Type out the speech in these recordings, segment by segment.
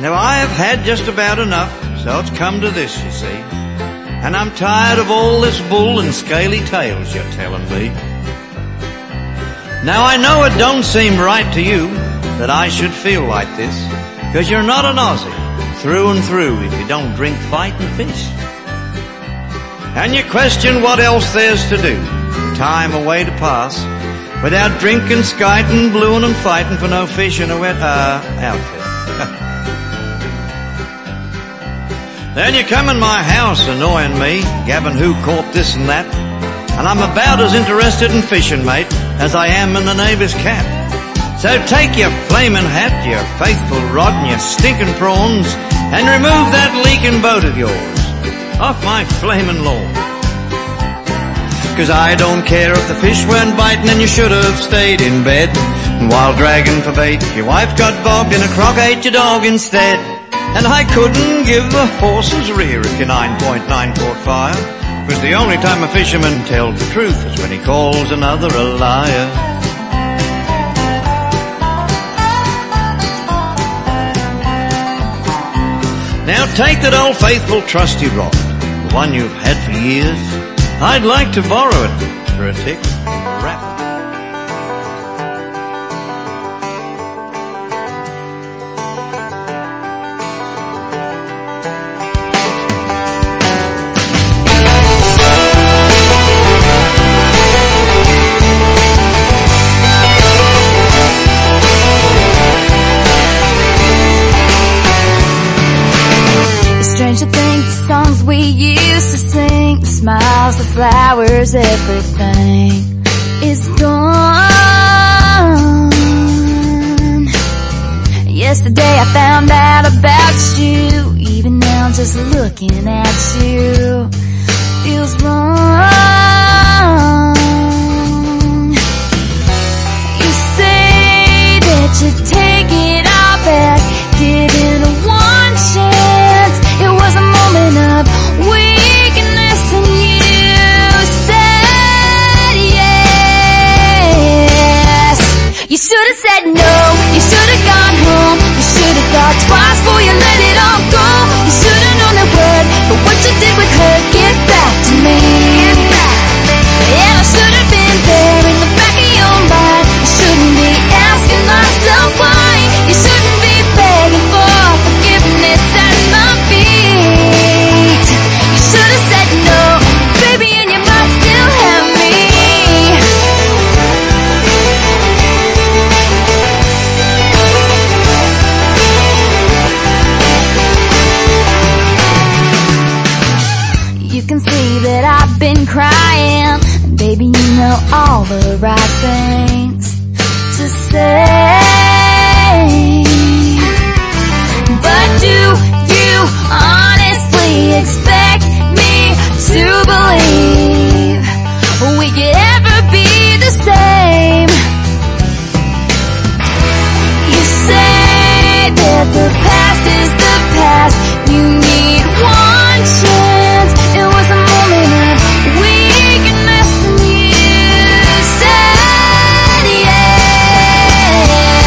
Now I have had just about enough, so it's come to this, you see. And I'm tired of all this bull and scaly tales you're telling me. Now I know it don't seem right to you that I should feel like this, 'cause you're not an Aussie through and through if you don't drink, fight and fish. And you question what else there's to do, time away to pass, without drinking, skiting, blueing and fighting for no fish in a wet outfit. Then you come in my house annoying me, gabbing who caught this and that, and I'm about as interested in fishing, mate, as I am in the neighbour's cat. So take your flaming hat, your faithful rod and your stinking prawns, and remove that leaking boat of yours off my flaming lawn. 'Cause I don't care if the fish weren't biting and you should have stayed in bed. And while dragging for bait, your wife got bogged and a croc ate your dog instead. And I couldn't give the horse's rear if your 9.9 caught fire, 'cause the only time a fisherman tells the truth is when he calls another a liar. Now take that old faithful trusty rod, the one you've had for years. I'd like to borrow it for a tick, a rap. Strange to think the songs we used to sing, the smiles, the flowers, everything is gone. Yesterday I found out about you, even now just looking at you feels wrong. You say that you take it all back, give it a one chance. It was a moment of weakness and you said yes. You should have said no, you should have gone home, you should have thought twice before you let it all go. You should have known that word, but what you did with her, get back to me. Yeah, I should have been there in the back of your mind. I shouldn't be asking myself why. You shouldn't be begging for forgiveness at my feet. You should have said no, baby, and you might still have me. You can see that I've been crying, and baby, you know all the right things to say. But do you honestly expect me to believe we could ever be the same? You say that the past is the past, you need one chance. It was a moment of weakness and you said yes.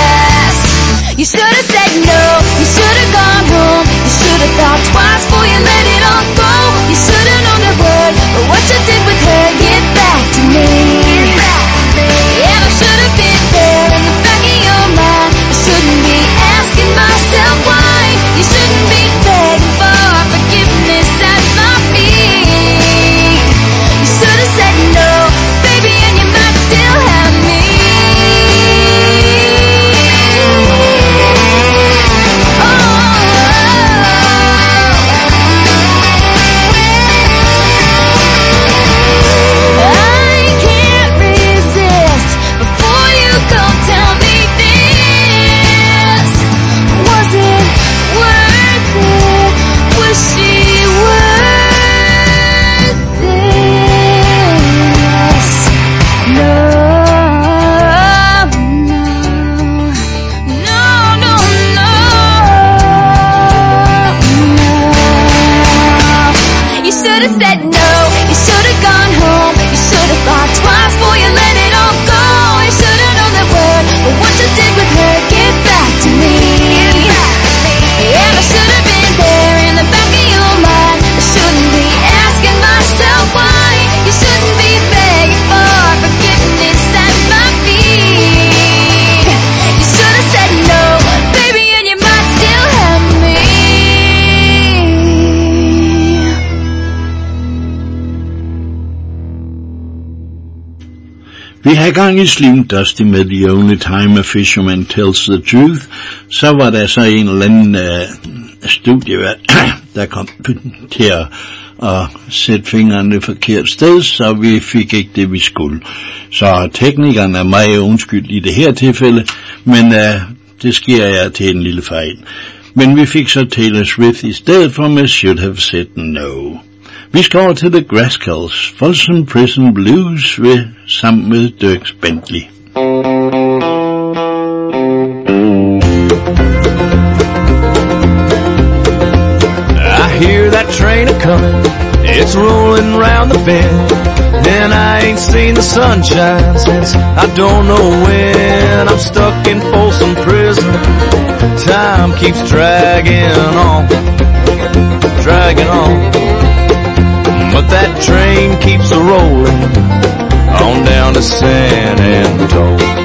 have gang i Slim Dusty med The Only Time a Fisherman Tells the Truth, så var der så en eller anden studievært, der kom til at sætte fingrene et forkert sted, så vi fik ikke det, vi skulle. Så teknikeren er meget undskyld i det her tilfælde, men det sker jeg til en lille fejl. Men vi fik så Taylor Swift i stedet for med Should Have Said No. Vi skal over til The Rascals, Folsom Prison Blues sammen med Dierks Bentley. I hear that train a-comin', it's rolling round the bend, and I ain't seen the sunshine since I don't know when. I'm stuck in Folsom Prison, time keeps dragging on, but that train keeps a-rollin' on down to San Antonio.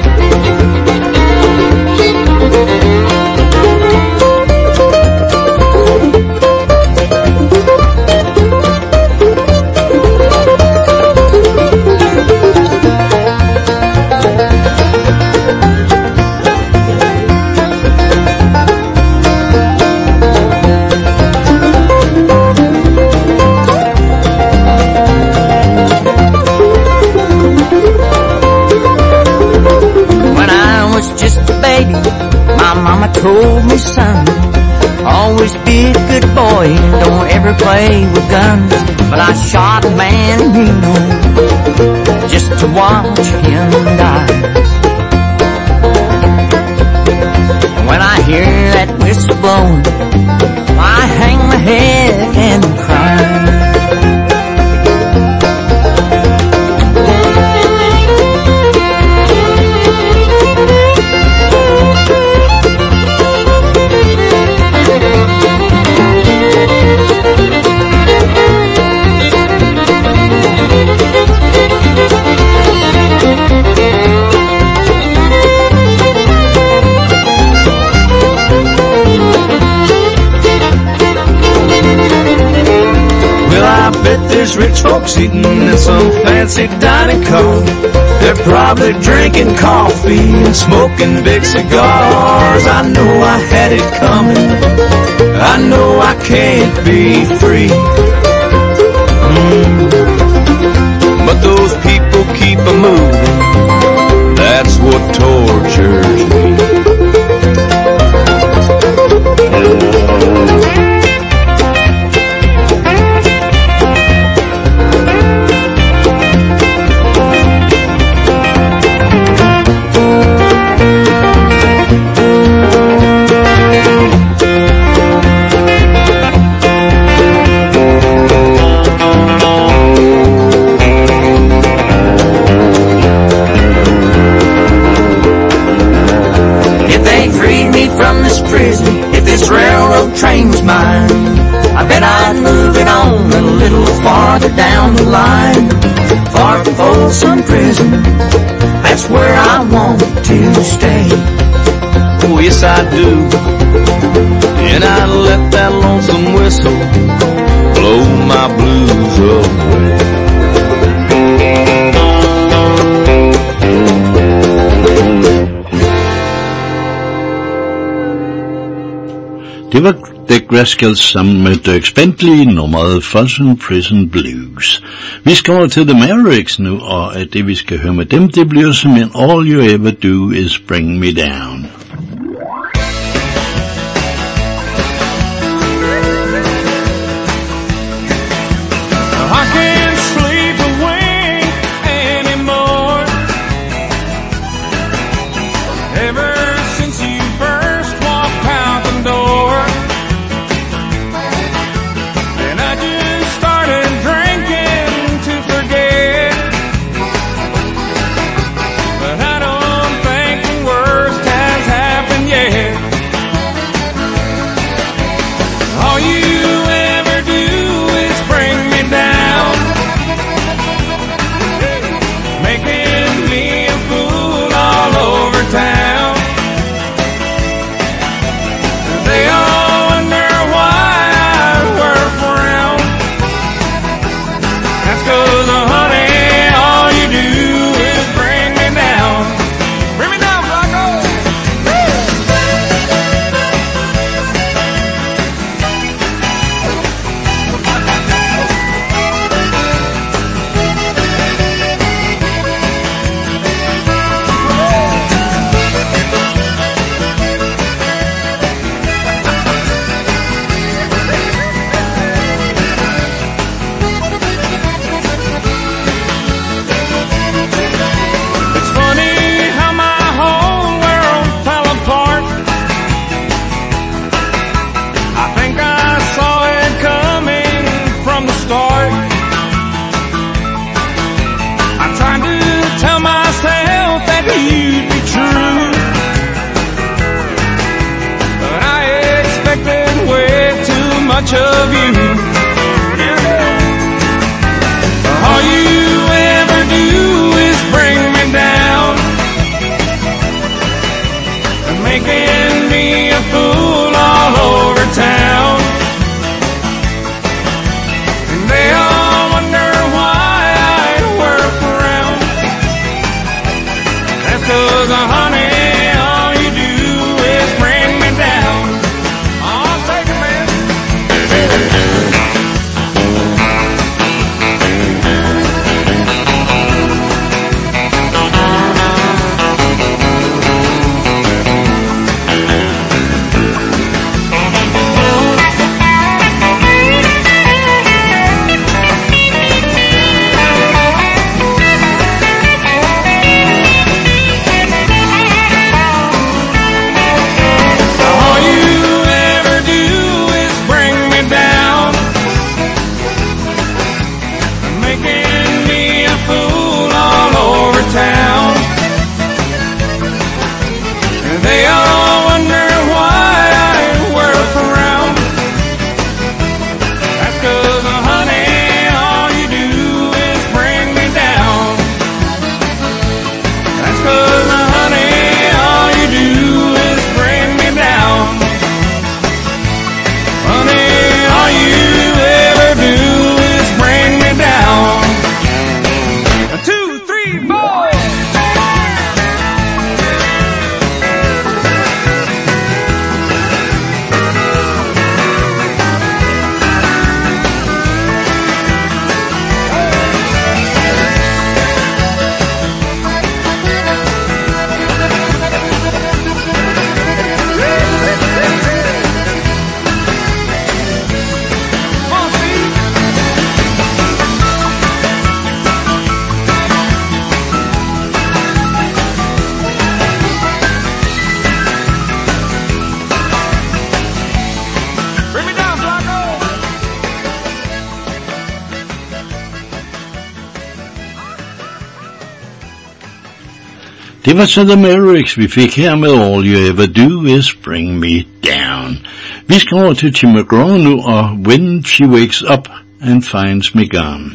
Told me, son, always be a good boy, don't ever play with guns. But I shot a man in Reno just to watch him die. When I hear that whistle blowing, I hang my head and cry. There's rich folks eating in some fancy dining car. They're probably drinking coffee and smoking big cigars. I know I had it coming, I know I can't be free. But those people keep a-moving, that's what tortures me. If this railroad train was mine, I bet I'd move it on a little farther down the line. Far from Folsom Prison, that's where I want to stay. Oh yes I do, and I let that lonesome whistle blow my blues away. Det var The Rascals sammen med Dierks Bentley, nummeret Folsom Prison Blues. Vi skal over til The Mavericks nu, og det vi skal høre med dem, det bliver simpelthen All You Ever Do Is Bring Me Down. Honey, all you do is bring me much of you. All you ever do is bring me down, making me a fool all over town. And they all wonder why I ain't worth around. That's 'cause, honey, all you do is bring me down. I'll take it, man. Det var så The Mavericks, vi fik her med All You Ever Do Is Bring Me Down. Vi skal over til Tim McGraw nu, og When She Wakes Up and Finds Me Gone.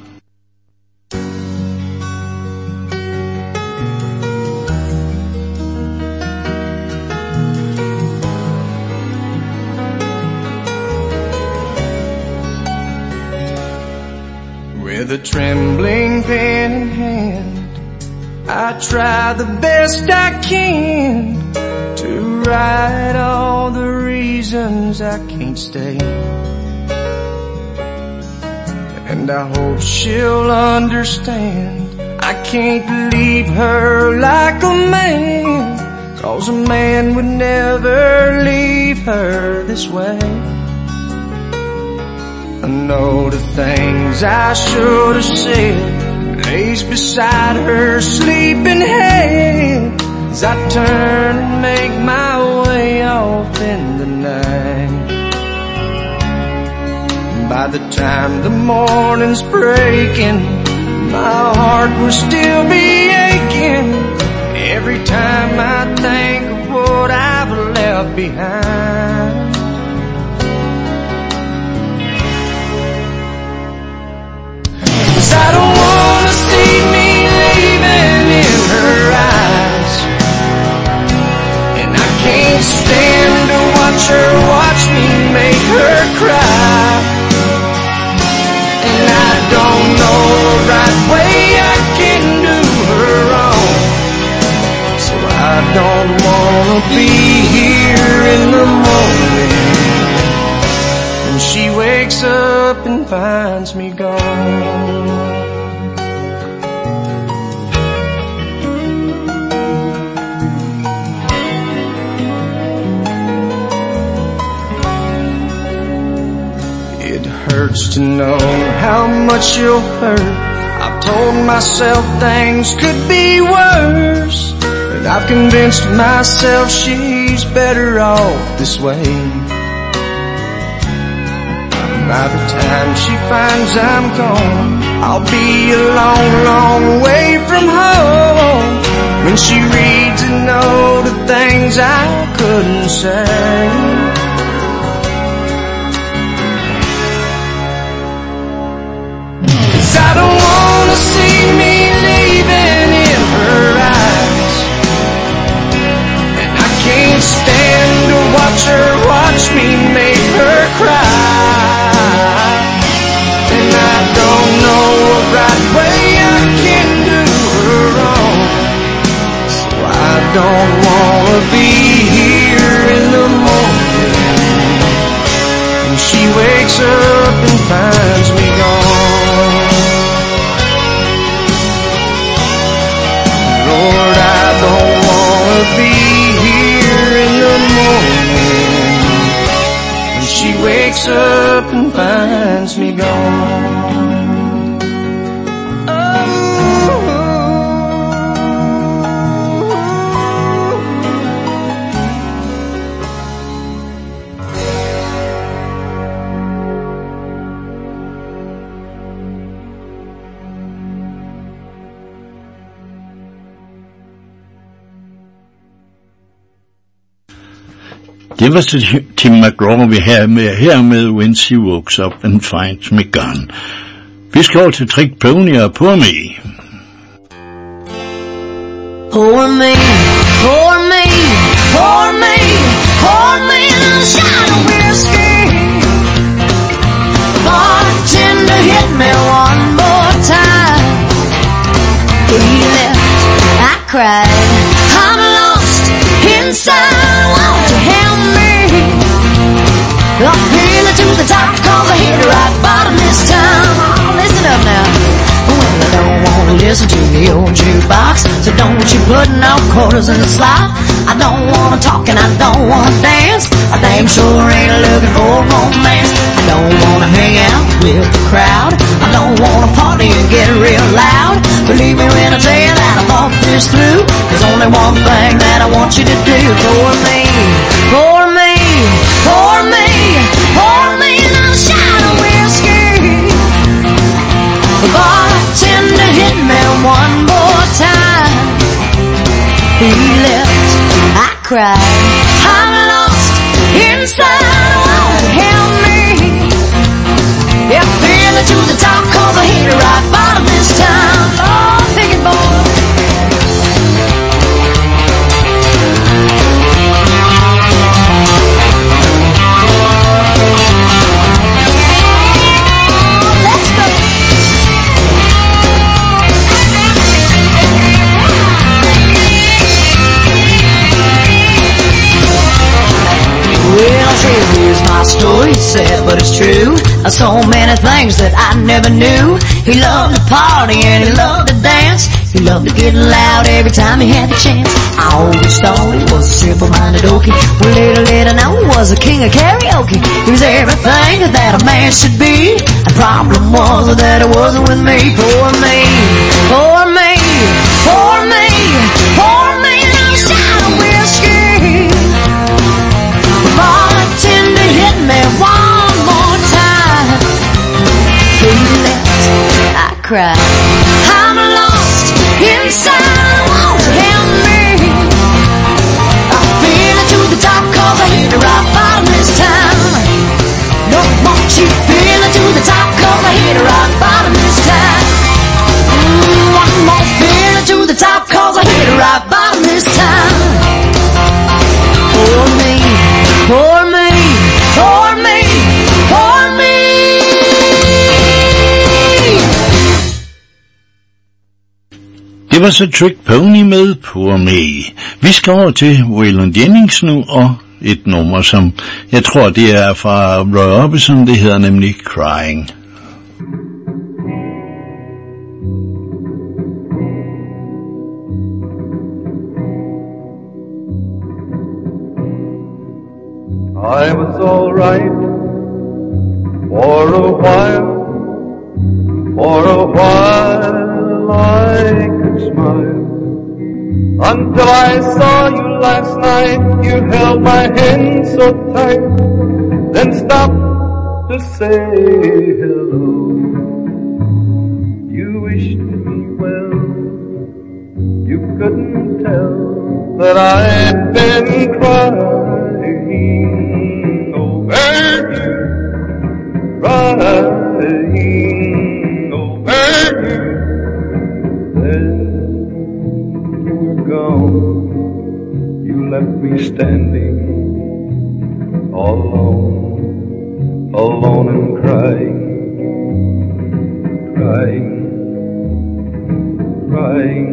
With a trembling pen in hand, I try the best I can to write all the reasons I can't stay. And I hope she'll understand I can't leave her like a man, 'cause a man would never leave her this way. I know the things I should have said lays beside her sleeping head as I turn and make my way off in the night. By the time the morning's breaking, my heart will still be aching every time I think of what I've left behind. 'Cause I don't wanna see me leaving in her eyes, and I can't stand to watch her watch me make her cry. And I don't know the right way I can do her wrong, so I don't wanna be here in the morning when she wakes up and finds me gone. Hurts to know how much you'll hurt. I've told myself things could be worse, and I've convinced myself she's better off this way. By the time she finds I'm gone, I'll be a long, long way from home. When she reads a note of things I couldn't say, wakes up and finds me gone. Lord, I don't wanna be here in the morning when she wakes up and finds me gone. Det var så Tim McGraw, vi her med When She Wakes Up and Finds Me Gone. Vi skal over til Trick Pony og Poor Me. Poor me, poor me, poor me, poor me in a shot of whiskey. Bartender hit me one more time. He left, I cried, I'm lost inside, won't you help me? I'm feeling to the top, cause I hit the rock bottom this time. Oh, listen up now. Well, I don't wanna listen to the old jukebox, so don't you put no quarters in the slot. I don't wanna talk and I don't wanna dance, I damn sure ain't looking for romance. I don't wanna hang out with the crowd, I don't wanna party and get real loud. Believe me when I tell you that I thought this through, there's only one thing that I want you to do. For me, for me, for me, for me, and I'll shine a whiskey. The bartender hit me one more time. He left, I cried, I'm lost inside, won't you help me? Yeah, feeling to the top, cause I hit the rock bottom this time. Oh, pick it, boy. Well, here's my story, sad but it's true. So many things that I never knew. He loved to party and he loved to dance. He loved to get loud every time he had the chance. I always thought he was a simple-minded okie. Well, little did I know he was a king of karaoke. He was everything that a man should be. The problem was that it wasn't with me. Poor me, poor me, poor me, poor me, and I'm shot of whiskey. The bartender hit me one more time. He left, I cried, I'm lost inside, won't you help me? I'm feeling to the top, cause I hit the rock bottom this time. No, won't you feel it to the top, cause I hit the rock bottom this time. One more feel it to the top, cause I hit the rock bottom this time. Poor me, poor me, poor me, poor me. Det var så Trick Pony med Poor Me. Vi skal over til Waylon Jennings nu, og et nummer, som jeg tror, det er fra Roy Orbison, det hedder nemlig Crying. I was all right for a while I could smile, until I saw you last night. You held my hand so tight, then stopped to say hello. You wished me well, you couldn't tell that I'd been crying over you, crying over you. Then you were gone, you left me standing all alone and crying, crying, crying,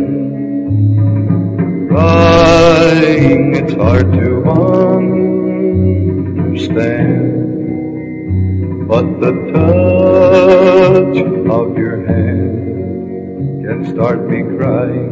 crying. It's hard to understand but the touch of your hand can start me crying.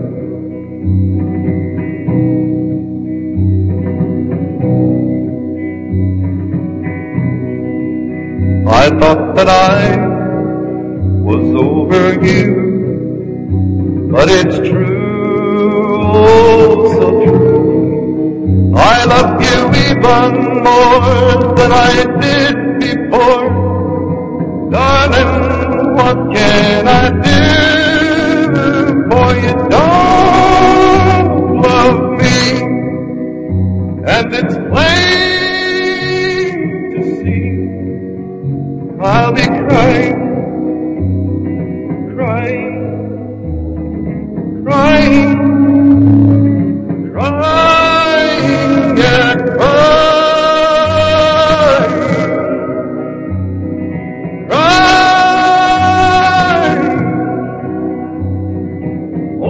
I thought that I was over you, but it's true, oh so true. I love you even more than I did before. Darling, what can I do? For you don't love me, and it's plain to see. I'll be crying, crying, crying, crying, yeah, crying, crying. Oh,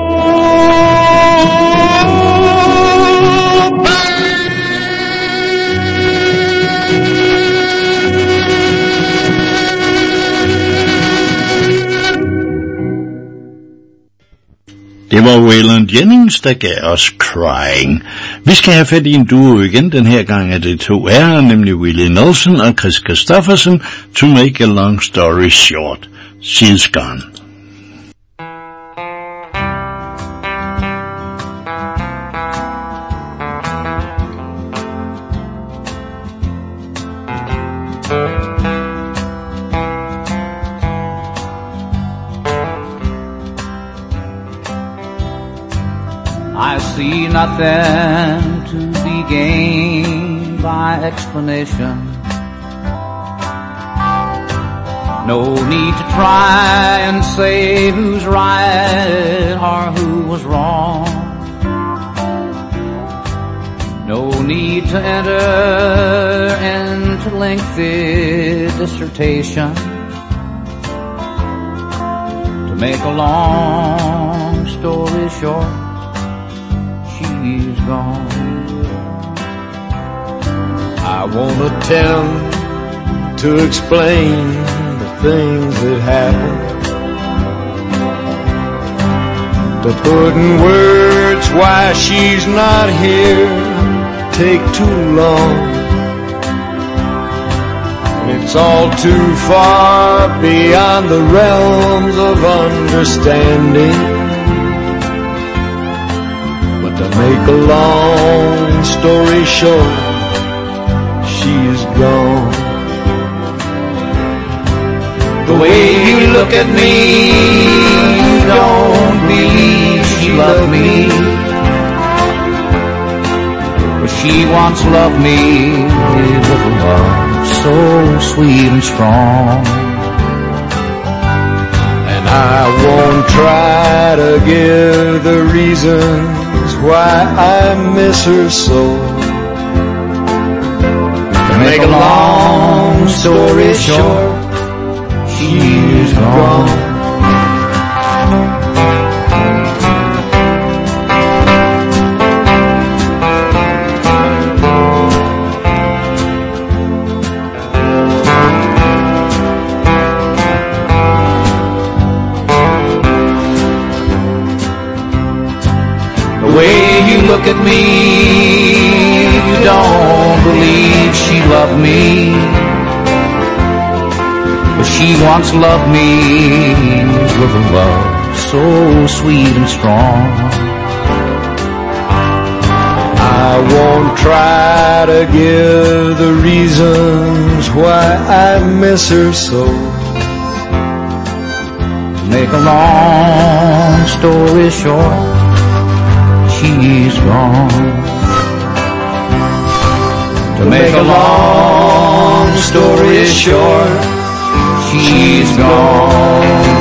Det var Waylon Jennings, der gav os Crying. Vi skal have fat i en duo igen. Den her gang er det to herrer, nemlig Willie Nelson og Chris Christopherson. To make a long story short, she's gone. I see nothing to be gained by explanation. No need to try and say who's right or who was wrong. No need to enter into lengthy dissertation. To make a long story short, she's gone. I won't attempt to explain the things that happened, to put in words why she's not here take too long. It's all too far beyond the realms of understanding. To make a long story short, she's gone. The way you look at me, you don't believe she loved me, but she once loved me with a love so sweet and strong. And I won't try to give the reasons why I miss her so. To make a long story short, she's gone. Look at me, you don't believe she loved me, but she once loved me with a love so sweet and strong. I won't try to give the reasons why I miss her so. To make a long story short, she's gone. To make a long story short, she's gone.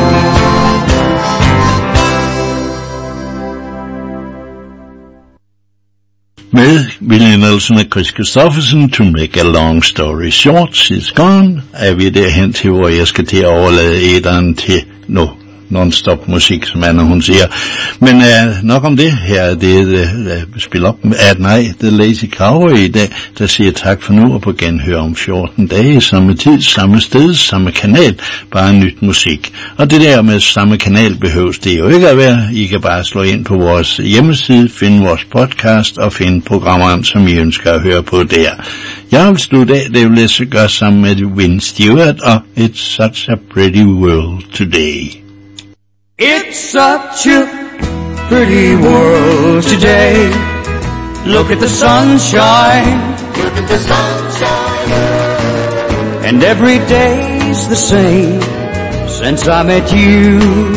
Med Willie Nelson og Chris Christopherson, To make a long story short, she's gone, er vi derhen til, hvor jeg skal til at overlade æderen til non-stop musik, som Anna hun siger. Men nok om det her, det spiller op at nej, det er Lazy Cowboy i dag, der siger tak for nu og på genhør om 14 dage, samme tid, samme sted, samme kanal, bare nyt musik. Og det der med samme kanal behøves det jo ikke at være. I kan bare slå ind på vores hjemmeside, finde vores podcast og finde programmerne, som I ønsker at høre på der. Jeg vil slutte af, det vil jeg gøre sammen med Win Stewart og It's Such a Pretty World Today. It's such a pretty world today. Look at the sunshine. Look at the sunshine. And every day's the same since I met you.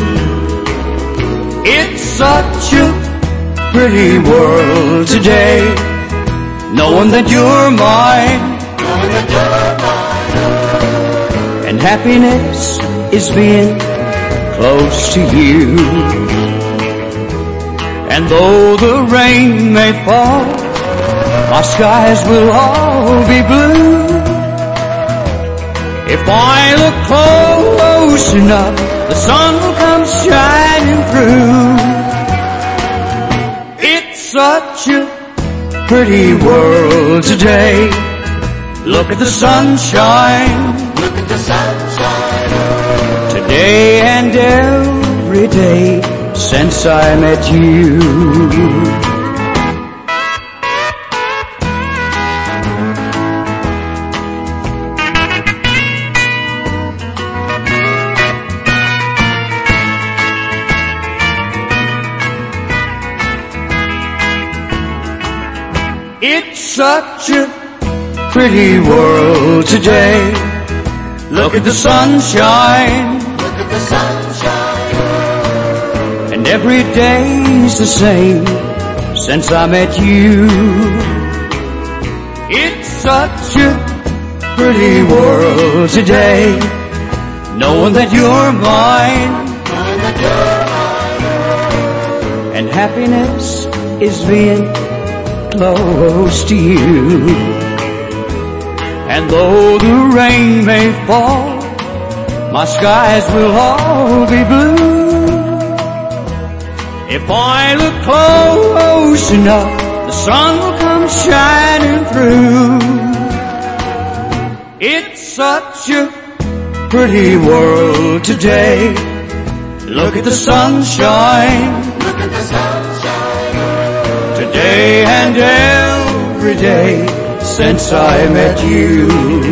It's such a pretty world today. Knowing that you're mine. Knowing that you're mine. And happiness is being close to you. And though the rain may fall, my skies will all be blue. If I look close enough, the sun will come shining through. It's such a pretty world today. Look at the sunshine. Look at the sunshine. Today and every day since I met you. It's such a pretty world today. Look at the sunshine. Look at the sunshine. And every day's the same since I met you. It's such a pretty world today. Knowing that you're mine. Knowing that you're mine. And happiness is being close to you. And though the rain may fall, my skies will all be blue. If I look close enough, the sun will come shining through. It's such a pretty world today. Look at the sunshine. Look at the sunshine. Today and every day since I met you.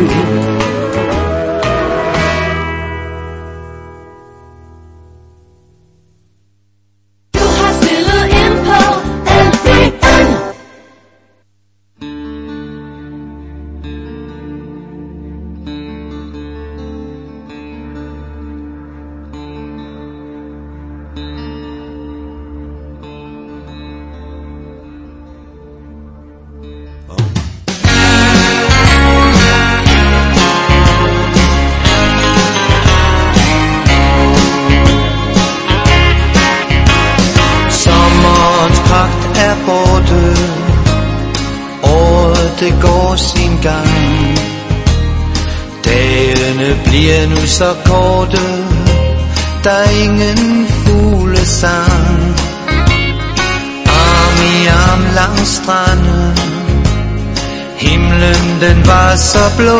Så korte, der er ingen fuglesang. Arm i arm langs stranden, himlen den var så blå.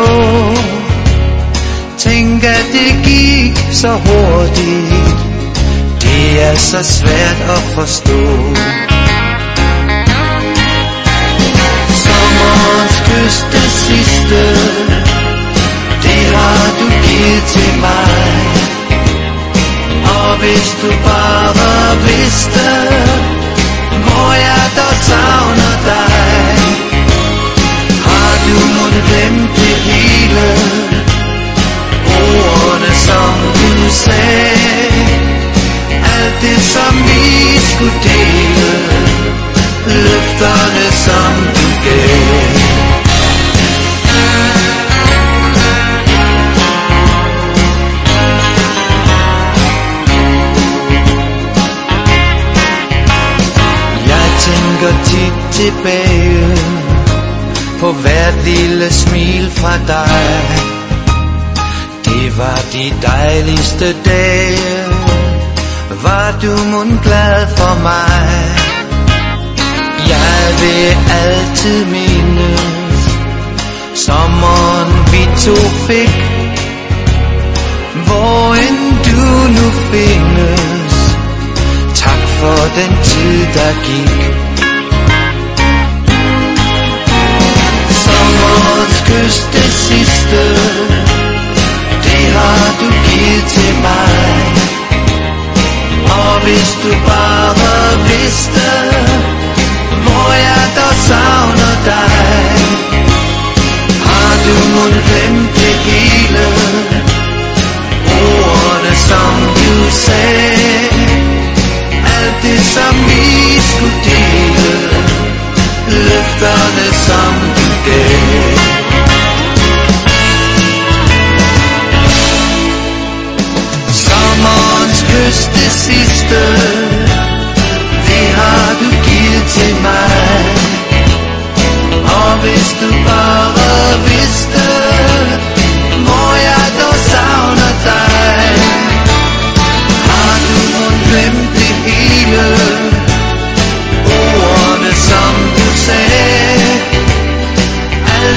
Tænk at det gik så hurtigt, det er så svært at forstå. Sommerens kyst det sidste, det har du givet til mig. Og hvis du bare vidste, hvor jeg dog savner dig. Har du måtte glemt det hele, ordene som du sagde, alt det som vi skulle dele, løfterne som du gav. Tænker tit tilbage på hvert lille smil fra dig. Det var de dejligste dage, var du mon glad for mig. Jeg vil altid mindes sommeren vi to fik, hvor end du nu findes. Tak for den tid der gik. Sommerens kys det sidste, det har du givet til mig. Og hvis du bare vidste, hvor jeg dog savner dig. Har du mon glemt det hele, ordene som du sagde, alt det som vi skulle dele, løfterne som du gav. Sommerens kys det sidste, det har du givet til mig. Og hvis du bare vidste, hvor jeg dog savner dig. Har du mon glemt det hele, ordene som du sagde, alt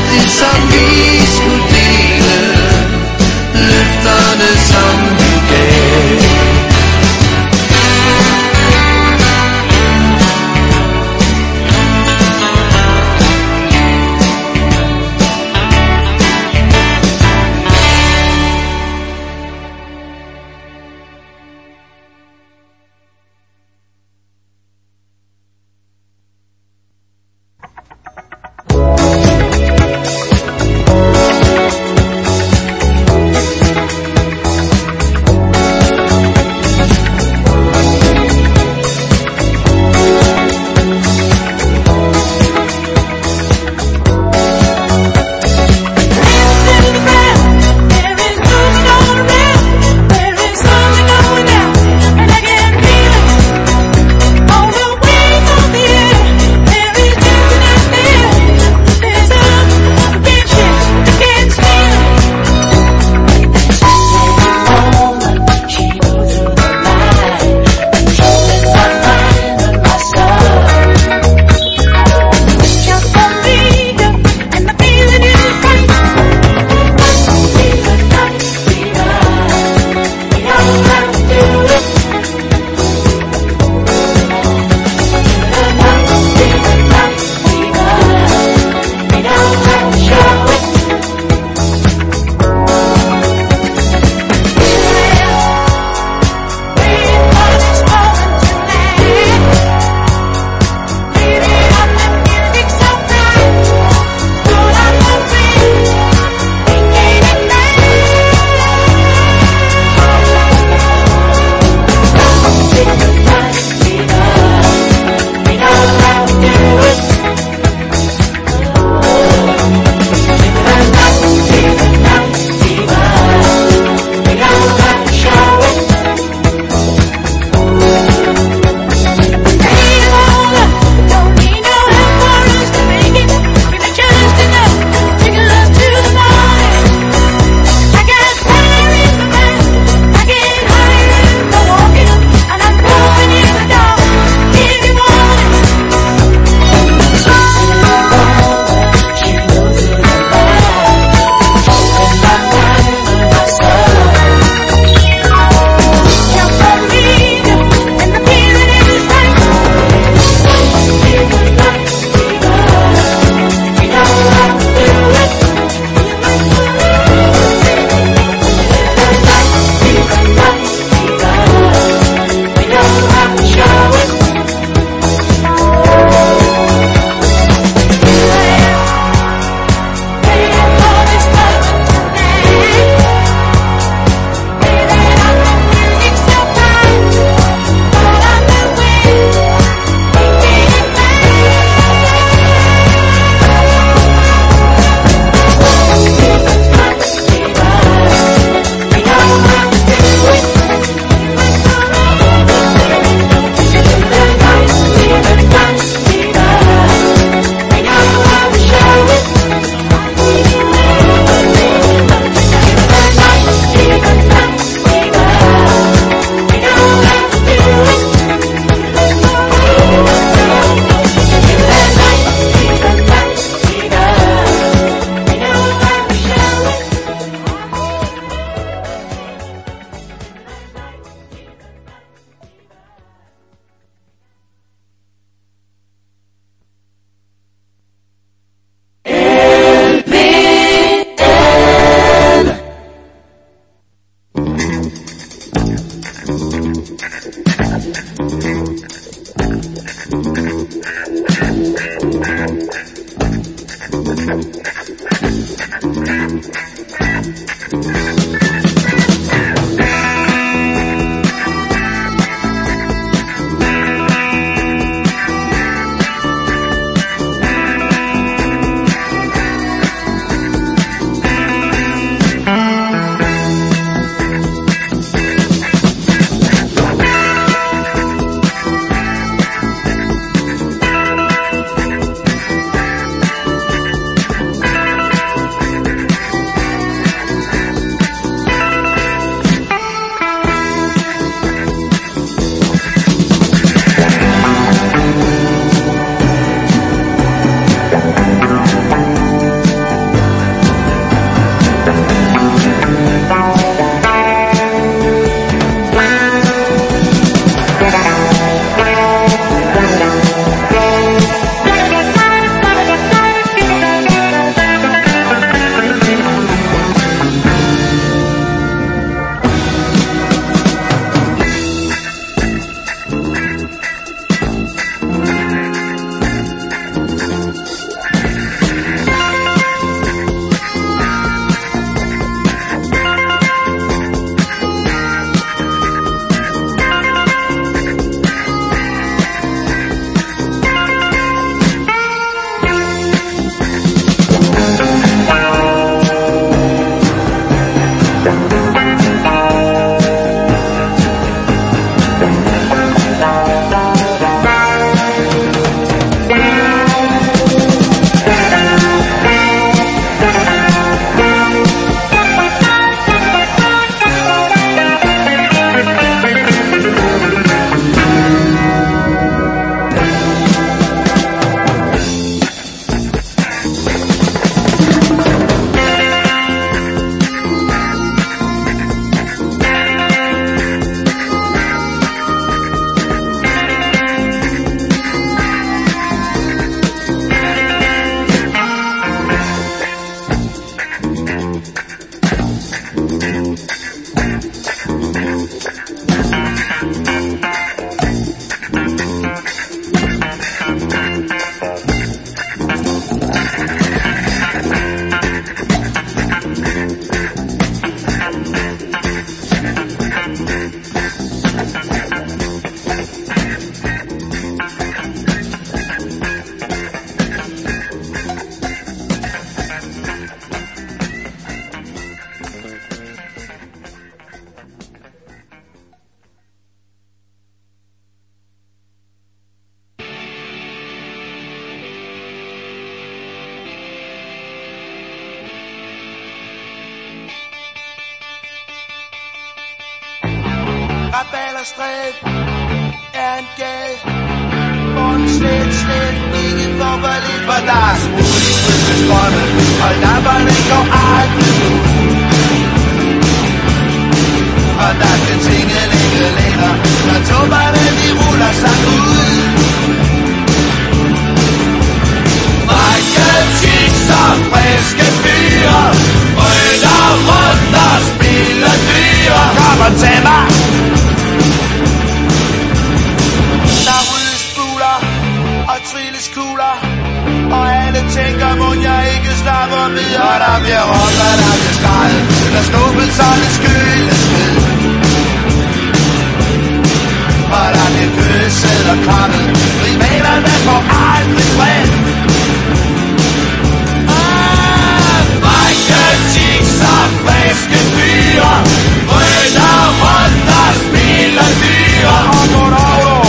Rabalderstræde er en gade, hvor den slet ikke får for lidt, for der er smut i strømme, og lamperne går aldrig ud. Og der skal tinge ligge længere, når tubberne de ruller sig ud. Michael Chicks og friske fyre rykker rundt og spiller dyre. Kom og tag mig! Der ryddes buler og trilles kugler, og alle tænker, må jeg ikke slapper videre. Der bliver råbt, og der bliver skreget, der skubbes sådan skyldes ned. Og der bliver kysset og krammet, rivalerne får aldrig fred. Michael Chicks og friske fyre rykker rundt og spiller dyre. Og goddag.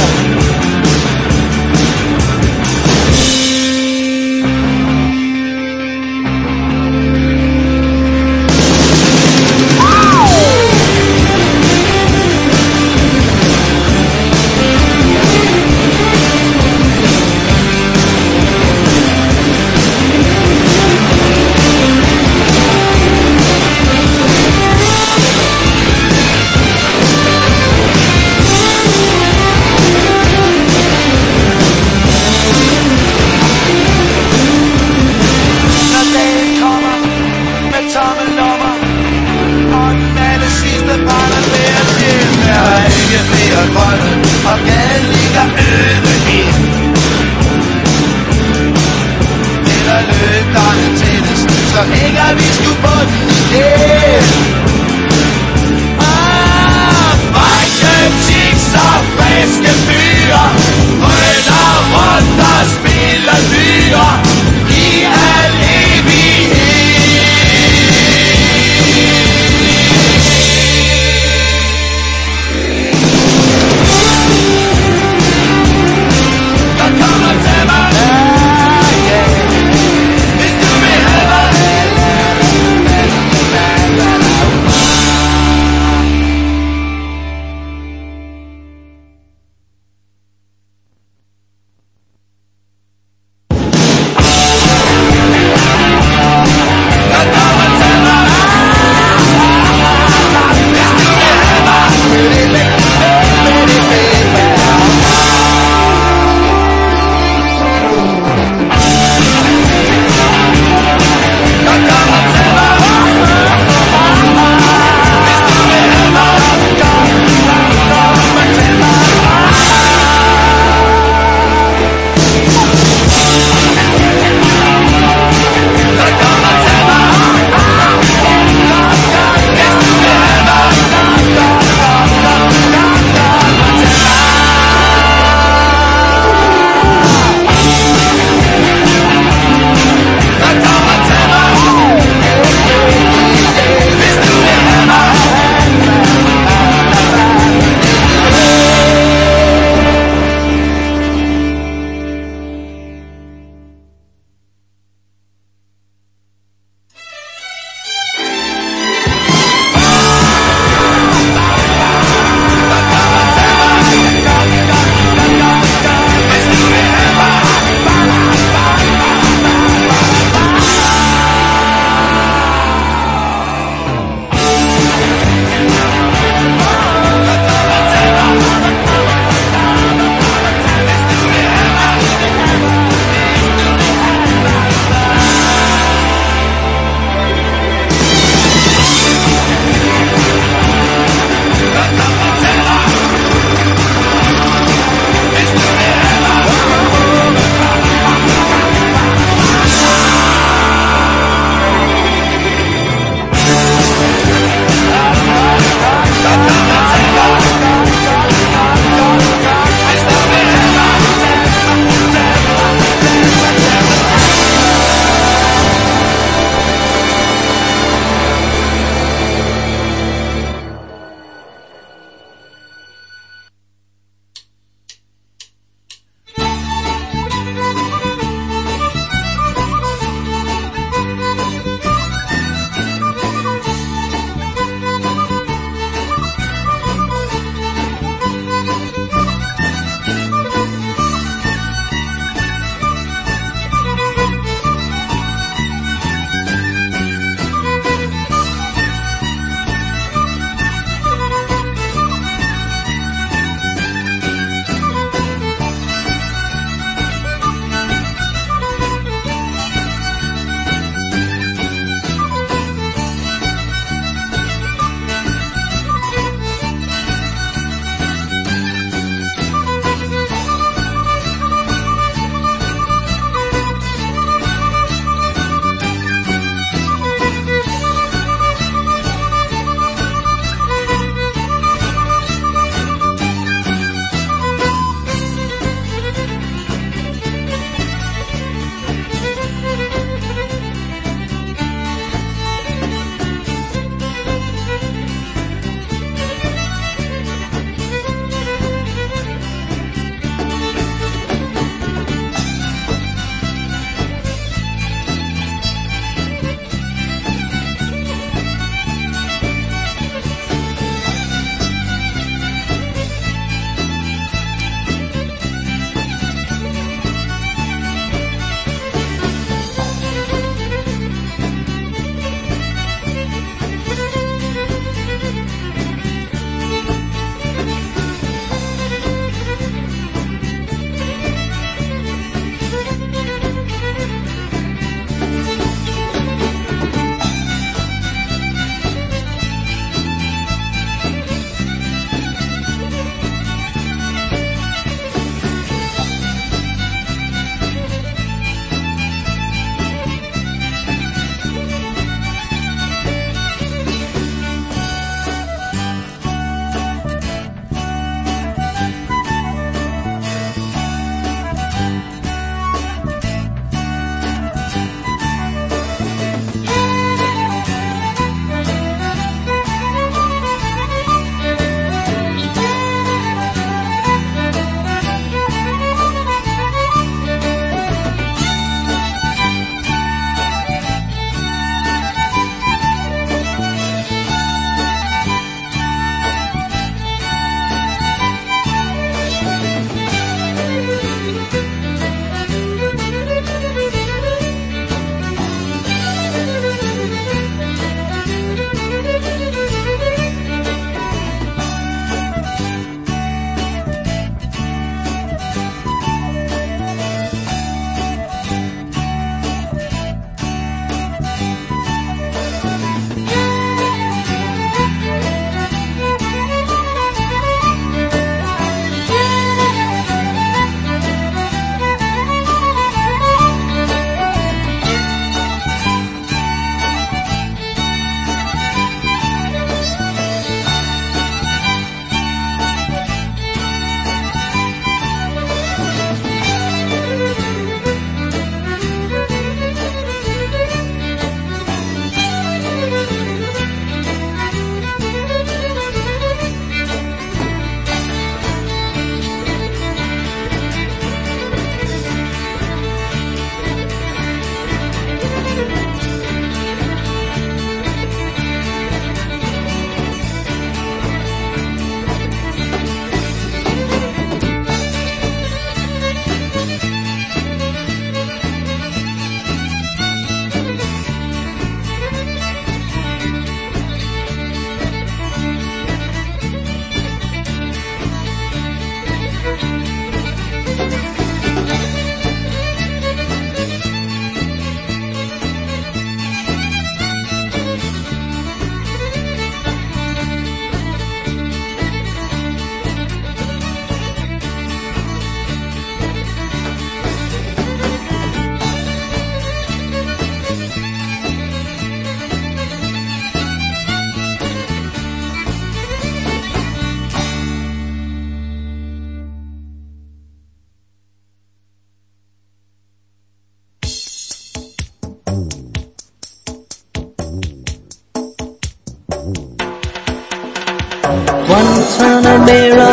Guantanamera,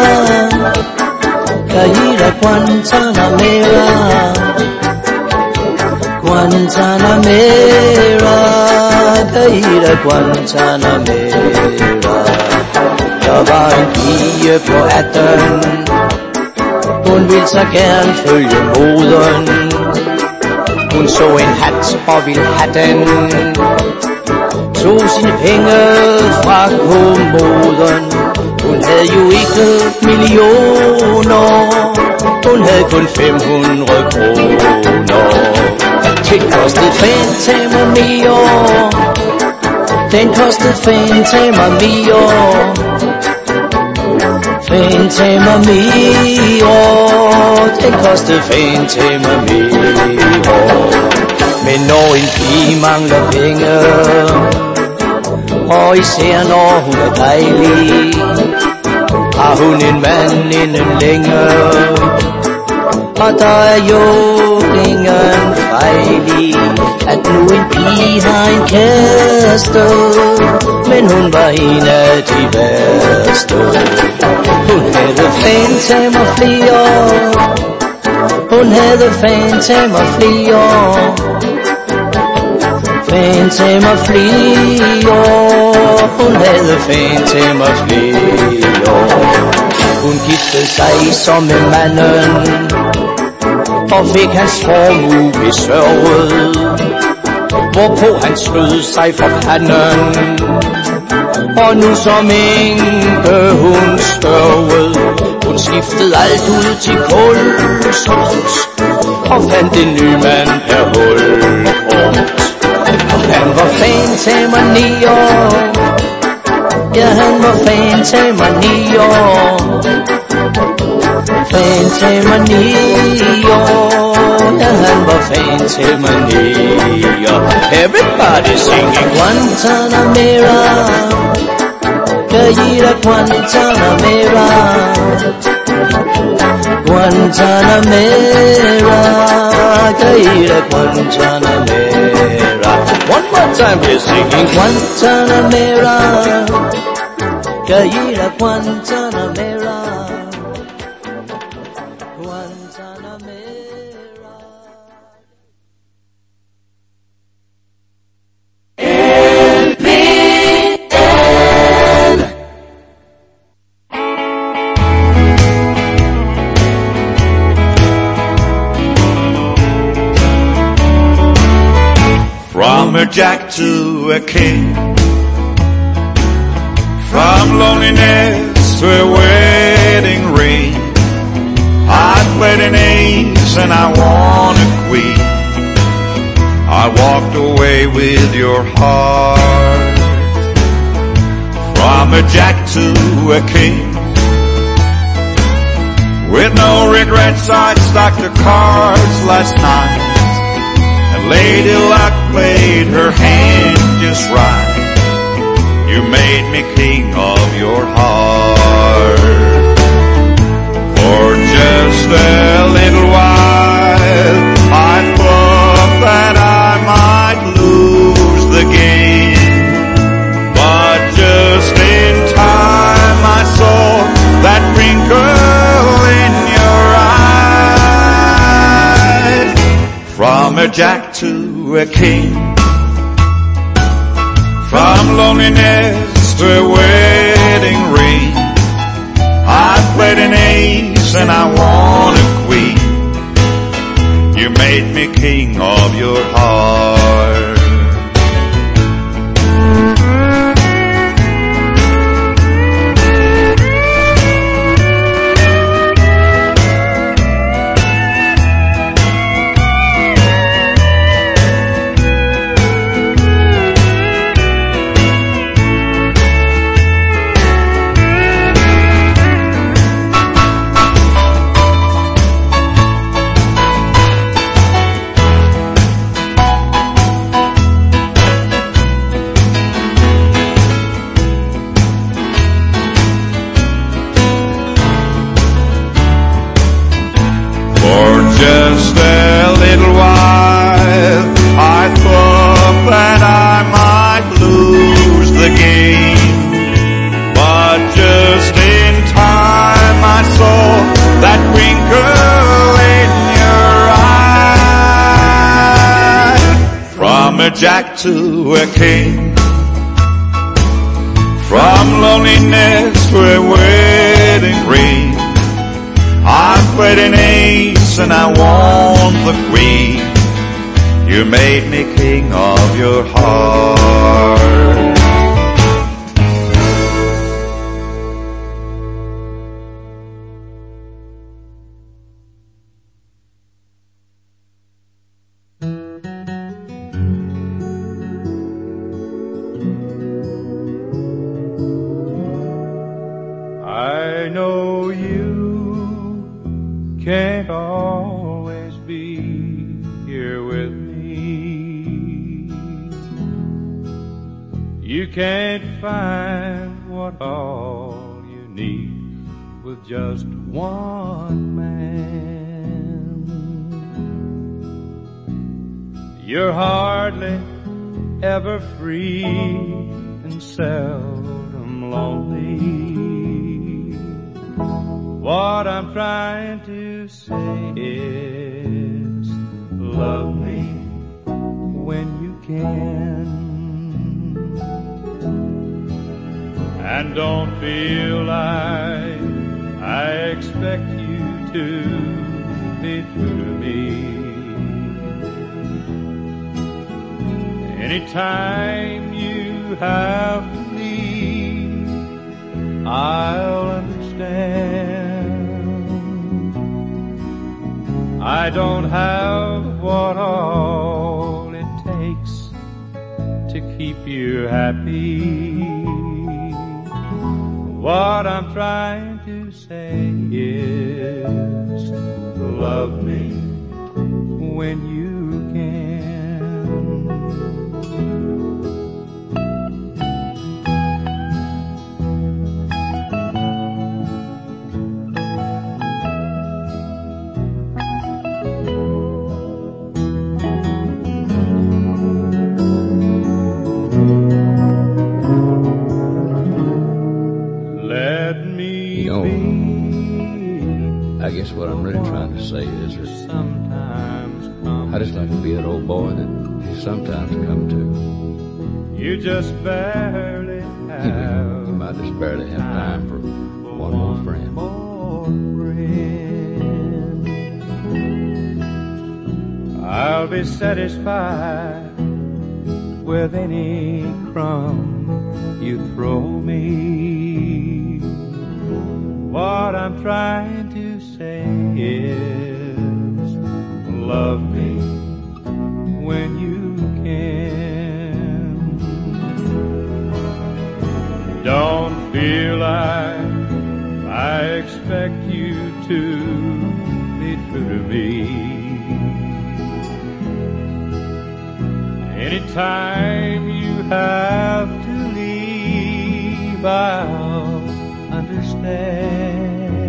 caída Guantanamera, Guantanamera, caída Guantanamera. Der var en pige på 18, hun ville så gerne følge moden. Hun så en hat og ville have den, tog sine penge fra kommoden. Hun havde jo ikke millioner, hun havde kun 500 kroner. Det kostede Fantama mere, den kostede Fantama mere, Fantama mere, den kostede Fantama mere. Men når en pige mangler penge, og især når hun er dejlig, har hun en mand inden længe, og der er jo ingen fejl i, at nu en pige har en kæreste, men hun var en af de værste. Hun havde Fantama flere, hun havde Fantama flere, Fantama flere, hun havde Fantama flere. Hun giftede sig som med manden, og fik hans formue besørget, hvorpå han skød sig for panden. Og nu som enke hun størvede, hun skiftede alt ud til kulsort, og fandt en ny mand per hulkort. Han var Fantama 9 år, ja han var Fantama 9 år, Fantama 9 år, ja han var Fantama 9 år. Everybody singing Guantanamera, caída Guantanamera, Guantanamera, caída Guantanamera. One more time we're singing Guantanamera, caída Guantanamera, Guantanamera. From a jack to a king, from loneliness to a wedding ring. I played an ace and I won a queen. I walked away with your heart. From a jack to a king, with no regrets I stacked the cards last night. Lady Luck played her hand just right. You made me king of your heart. For just a little while I thought that I might lose the game, but just in time I saw that wrinkle in your eye. From a jack to a king, from loneliness to a wedding ring. I played an ace and I won a queen. You made me king of your heart. a jack to a king. From loneliness to a wedding ring, I played an ace and I won the queen. You made me king of your heart. I know you can't always be here with me. You can't find what all you need with just one man. You're hardly ever free and seldom lonely. What I'm trying to say is, love me when you can. And don't feel like I expect you to be true to me. Anytime you have to leave, I'll understand. I don't have what all it takes to keep you happy. What I'm trying to say is, love me when you can. I guess what I'm really trying to say is that I just like to be that old boy that you sometimes come to. You just barely have. You might just barely have time for one more friend. I'll be satisfied with any crumb you throw me. What I'm trying to say is, love me when you can. Don't feel like I expect you to be true to me. Anytime you have to leave, I'll understand.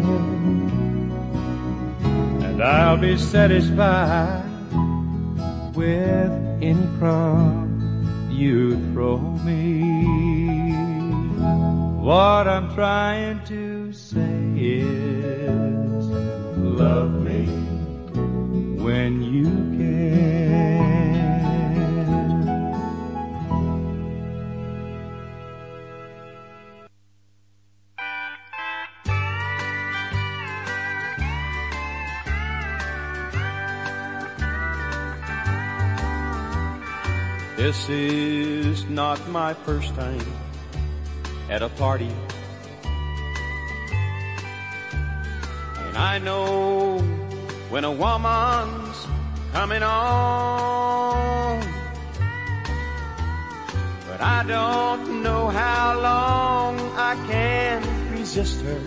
And I'll be satisfied with any crumb you throw me. What I'm trying to say is, love me when you can. This is not my first time at a party, and I know when a woman's coming on, but I don't know how long I can resist her.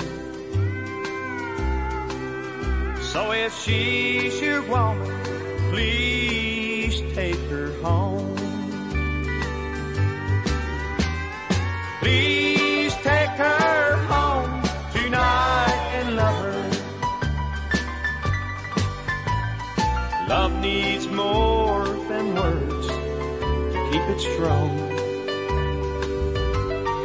So if she's your woman, please take her home. Please take her home tonight and love her. Love needs more than words to keep it strong.